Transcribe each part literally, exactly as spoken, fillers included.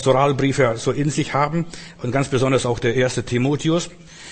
Pastoralbriefe so in sich haben und ganz besonders auch der erste Timotheus.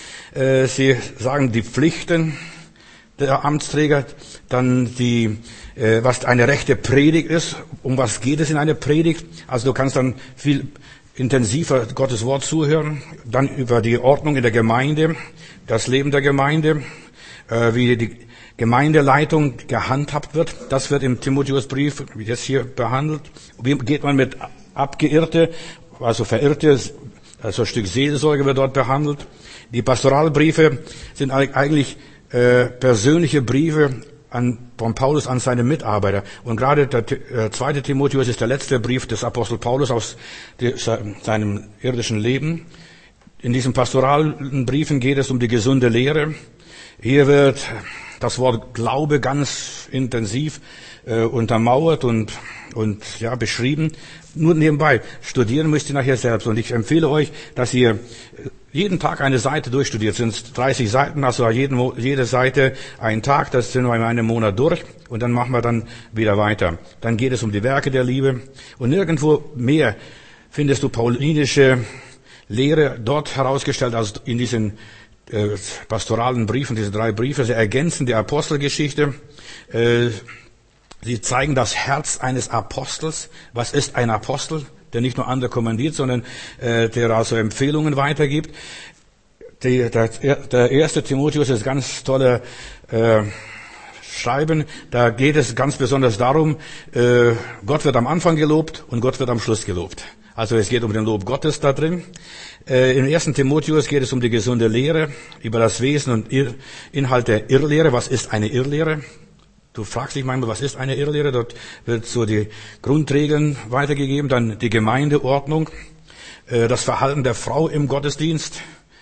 Sie sagen die Pflichten der Amtsträger, dann die, was eine rechte Predigt ist, um was geht es in einer Predigt. Also du kannst dann viel intensiver Gottes Wort zuhören, dann über die Ordnung in der Gemeinde, das Leben der Gemeinde, wie die Gemeindeleitung gehandhabt wird. Das wird im Timotheusbrief jetzt hier behandelt. Wie geht man mit Abgeirrte, also Verirrte, also ein Stück Seelsorge wird dort behandelt. Die Pastoralbriefe sind eigentlich äh, persönliche Briefe an, von Paulus an seine Mitarbeiter. Und gerade der äh, zweite Timotheus ist der letzte Brief des Apostel Paulus aus die, seinem irdischen Leben. In diesen pastoralen Briefen geht es um die gesunde Lehre. Hier wird das Wort Glaube ganz intensiv äh, untermauert und, und ja, beschrieben. Nur nebenbei, studieren müsst ihr nachher selbst. Und ich empfehle euch, dass ihr jeden Tag eine Seite durchstudiert. Es sind dreißig Seiten, also jeden, jede Seite einen Tag, das sind wir in einem Monat durch. Und dann machen wir dann wieder weiter. Dann geht es um die Werke der Liebe. Und nirgendwo mehr findest du paulinische Lehre dort herausgestellt als in diesen äh, pastoralen Briefen, diese drei Briefe. Sie ergänzen die Apostelgeschichte. Äh, sie zeigen das Herz eines Apostels. Was ist ein Apostel? Der nicht nur andere kommandiert, sondern äh, der also Empfehlungen weitergibt. Die, der, der erste Timotheus ist ganz tolle äh, Schreiben. Da geht es ganz besonders darum, äh, Gott wird am Anfang gelobt und Gott wird am Schluss gelobt. Also es geht um den Lob Gottes da drin. Äh, Im ersten Timotheus geht es um die gesunde Lehre, über das Wesen und Ir- Inhalt der Irrlehre. Was ist eine Irrlehre? Du fragst dich manchmal, was ist eine Irrlehre? Dort wird so die Grundregeln weitergegeben, dann die Gemeindeordnung, das Verhalten der Frau im Gottesdienst,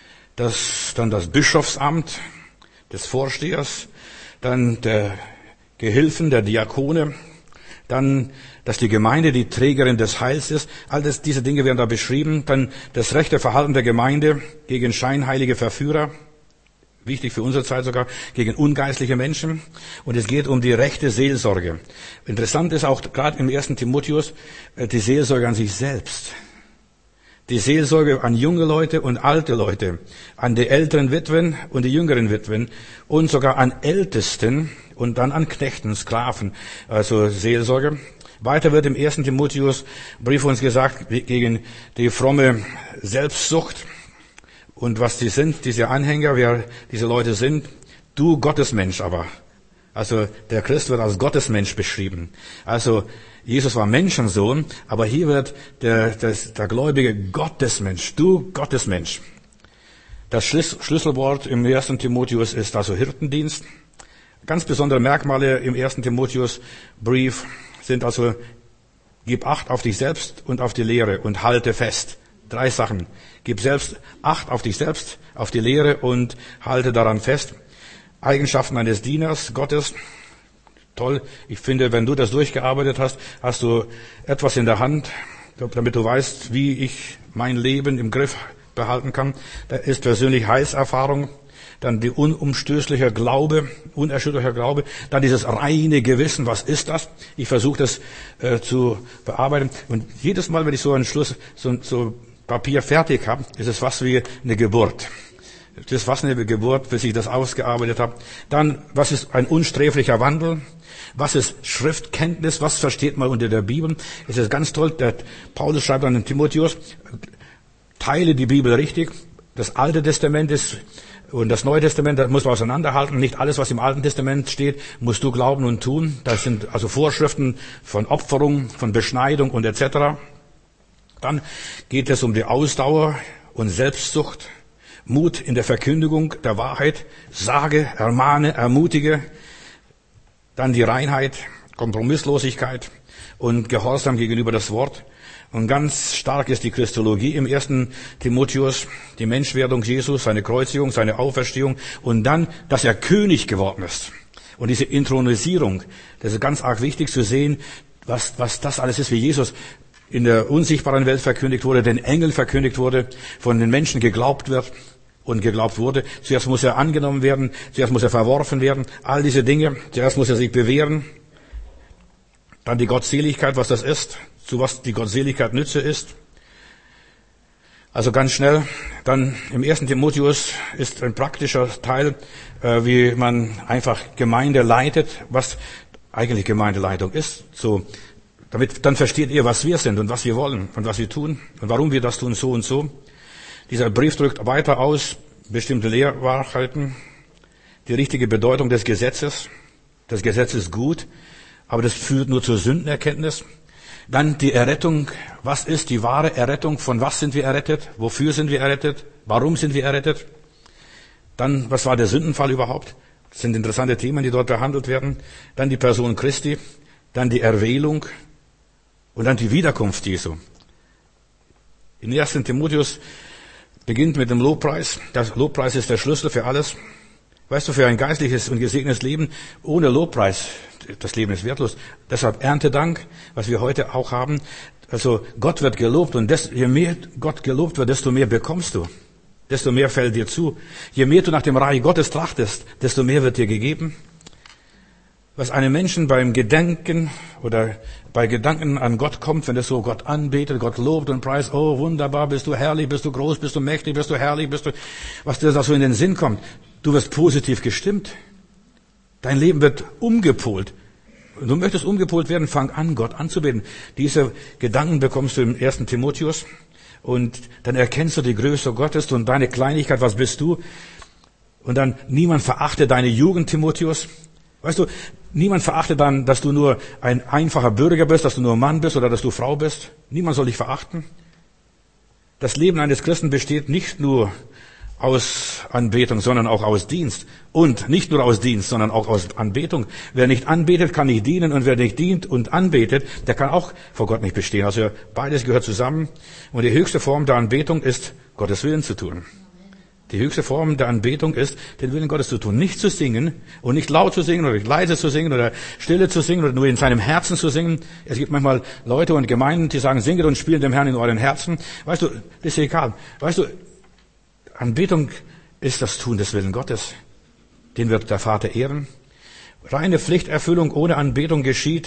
das, dann das Bischofsamt des Vorstehers, dann der Gehilfen, der Diakone, dann, dass die Gemeinde die Trägerin des Heils ist. All das, diese Dinge werden da beschrieben. Dann das rechte Verhalten der Gemeinde gegen scheinheilige Verführer. Wichtig für unsere Zeit sogar, gegen ungeistliche Menschen. Und es geht um die rechte Seelsorge. Interessant ist auch gerade im ersten Timotheus die Seelsorge an sich selbst. Die Seelsorge an junge Leute und alte Leute, an die älteren Witwen und die jüngeren Witwen und sogar an Ältesten und dann an Knechten, Sklaven, also Seelsorge. Weiter wird im ersten Timotheus Brief uns gesagt, gegen die fromme Selbstsucht. Und was die sind, diese Anhänger, wer diese Leute sind, du Gottesmensch aber. Also der Christ wird als Gottesmensch beschrieben. Also Jesus war Menschensohn, aber hier wird der, der, der gläubige Gottesmensch, du Gottesmensch. Das Schlüsselwort im ersten Timotheus ist also Hirtendienst. Ganz besondere Merkmale im ersten Timotheus-Brief sind also, gib Acht auf dich selbst und auf die Lehre und halte fest. Drei Sachen. Gib selbst Acht auf dich selbst, auf die Lehre und halte daran fest. Eigenschaften eines Dieners Gottes. Toll. Ich finde, wenn du das durchgearbeitet hast, hast du etwas in der Hand, damit du weißt, wie ich mein Leben im Griff behalten kann. Da ist persönlich Heilserfahrung. Dann die unumstößliche Glaube, unerschütterlicher Glaube. Dann dieses reine Gewissen. Was ist das? Ich versuche das äh, zu bearbeiten. Und jedes Mal, wenn ich so einen Schluss, so, so Papier fertig habe, ist es fast wie eine Geburt. Das ist fast eine Geburt, bis ich das ausgearbeitet habe. Dann, was ist ein unsträflicher Wandel? Was ist Schriftkenntnis? Was versteht man unter der Bibel? Es ist ganz toll, der Paulus schreibt an den Timotheus, teile die Bibel richtig. Das Alte Testament ist und das Neue Testament, das muss man auseinanderhalten. Nicht alles, was im Alten Testament steht, musst du glauben und tun. Das sind also Vorschriften von Opferung, von Beschneidung und et cetera. Dann geht es um die Ausdauer und Selbstsucht, Mut in der Verkündigung der Wahrheit, sage, ermahne, ermutige. Dann die Reinheit, Kompromisslosigkeit und Gehorsam gegenüber das Wort. Und ganz stark ist die Christologie im ersten Timotheus, die Menschwerdung Jesus, seine Kreuzigung, seine Auferstehung und dann, dass er König geworden ist. Und diese Inthronisierung, das ist ganz arg wichtig zu sehen, was, was das alles ist, wie Jesus in der unsichtbaren Welt verkündigt wurde, den Engeln verkündigt wurde, von den Menschen geglaubt wird und geglaubt wurde. Zuerst muss er angenommen werden, zuerst muss er verworfen werden, all diese Dinge. Zuerst muss er sich bewähren. Dann die Gottseligkeit, was das ist, zu was die Gottseligkeit Nütze ist. Also ganz schnell, dann im ersten Timotheus ist ein praktischer Teil, äh, wie man einfach Gemeinde leitet, was eigentlich Gemeindeleitung ist. So, damit dann versteht ihr, was wir sind und was wir wollen und was wir tun und warum wir das tun, so und so. Dieser Brief drückt weiter aus bestimmte Lehrwahrheiten, die richtige Bedeutung des Gesetzes. Das Gesetz ist gut, aber das führt nur zur Sündenerkenntnis. Dann die Errettung. Was ist die wahre Errettung? Von was sind wir errettet? Wofür sind wir errettet? Warum sind wir errettet? Dann, was war der Sündenfall überhaupt? Das sind interessante Themen, die dort behandelt werden. Dann die Person Christi. Dann die Erwählung. Und dann die Wiederkunft Jesu. In ersten Timotheus beginnt mit dem Lobpreis. Der Lobpreis ist der Schlüssel für alles. Weißt du, für ein geistliches und gesegnetes Leben ohne Lobpreis, das Leben ist wertlos. Deshalb Erntedank, was wir heute auch haben. Also Gott wird gelobt und des, je mehr Gott gelobt wird, desto mehr bekommst du. Desto mehr fällt dir zu. Je mehr du nach dem Reich Gottes trachtest, desto mehr wird dir gegeben. Was einem Menschen beim Gedenken oder bei Gedanken an Gott kommt, wenn es so Gott anbetet, Gott lobt und preist, oh wunderbar, bist du herrlich, bist du groß, bist du mächtig, bist du herrlich, bist du, was dir da so in den Sinn kommt. Du wirst positiv gestimmt. Dein Leben wird umgepolt. Und du möchtest umgepolt werden, fang an, Gott anzubeten. Diese Gedanken bekommst du im ersten Timotheus. Und dann erkennst du die Größe Gottes und deine Kleinigkeit, was bist du? Und dann, niemand verachte deine Jugend, Timotheus. Weißt du, niemand verachtet dann, dass du nur ein einfacher Bürger bist, dass du nur Mann bist oder dass du Frau bist. Niemand soll dich verachten. Das Leben eines Christen besteht nicht nur aus Anbetung, sondern auch aus Dienst. Und nicht nur aus Dienst, sondern auch aus Anbetung. Wer nicht anbetet, kann nicht dienen. Und wer nicht dient und anbetet, der kann auch vor Gott nicht bestehen. Also beides gehört zusammen. Und die höchste Form der Anbetung ist, Gottes Willen zu tun. Die höchste Form der Anbetung ist, den Willen Gottes zu tun. Nicht zu singen und nicht laut zu singen oder leise zu singen oder stille zu singen oder nur in seinem Herzen zu singen. Es gibt manchmal Leute und Gemeinden, die sagen, singet und spielt dem Herrn in euren Herzen. Weißt du, das ist egal. Weißt du, Anbetung ist das Tun des Willen Gottes. Den wird der Vater ehren. Reine Pflichterfüllung ohne Anbetung geschieht.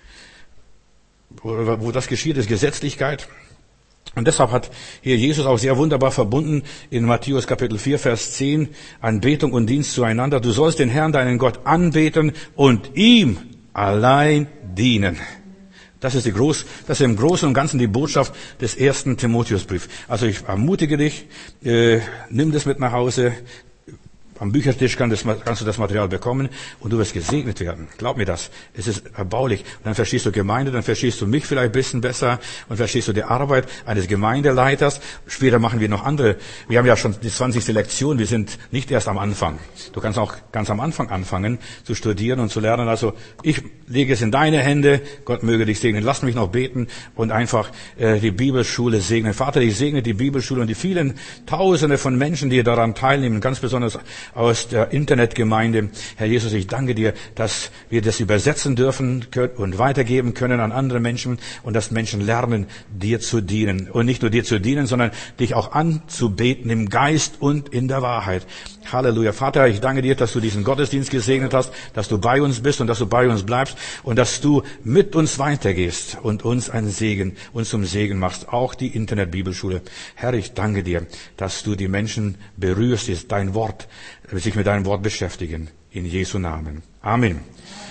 Wo das geschieht, ist Gesetzlichkeit. Und deshalb hat hier Jesus auch sehr wunderbar verbunden in Matthäus Kapitel vier, Vers zehn, Anbetung und Dienst zueinander. Du sollst den Herrn, deinen Gott, anbeten und ihm allein dienen. Das ist die groß, das ist im Großen und Ganzen die Botschaft des ersten Timotheusbriefs. Also ich ermutige dich, äh, nimm das mit nach Hause. Am Büchertisch kann das, kannst du das Material bekommen und du wirst gesegnet werden. Glaub mir das. Es ist erbaulich. Und dann verstehst du Gemeinde, dann verstehst du mich vielleicht ein bisschen besser und verstehst du die Arbeit eines Gemeindeleiters. Später machen wir noch andere. Wir haben ja schon die zwanzigste Lektion. Wir sind nicht erst am Anfang. Du kannst auch ganz am Anfang anfangen zu studieren und zu lernen. Also ich lege es in deine Hände. Gott möge dich segnen. Lass mich noch beten und einfach äh, die Bibelschule segnen. Vater, ich segne die Bibelschule und die vielen Tausende von Menschen, die daran teilnehmen, ganz besonders aus der Internetgemeinde. Herr Jesus, ich danke dir, dass wir das übersetzen dürfen und weitergeben können an andere Menschen und dass Menschen lernen, dir zu dienen. Und nicht nur dir zu dienen, sondern dich auch anzubeten im Geist und in der Wahrheit. Halleluja. Vater, ich danke dir, dass du diesen Gottesdienst gesegnet hast, dass du bei uns bist und dass du bei uns bleibst und dass du mit uns weitergehst und uns einen Segen, uns zum Segen machst. Auch die Internetbibelschule. Herr, ich danke dir, dass du die Menschen berührst, dein Wort, sich mit deinem Wort beschäftigen. In Jesu Namen. Amen.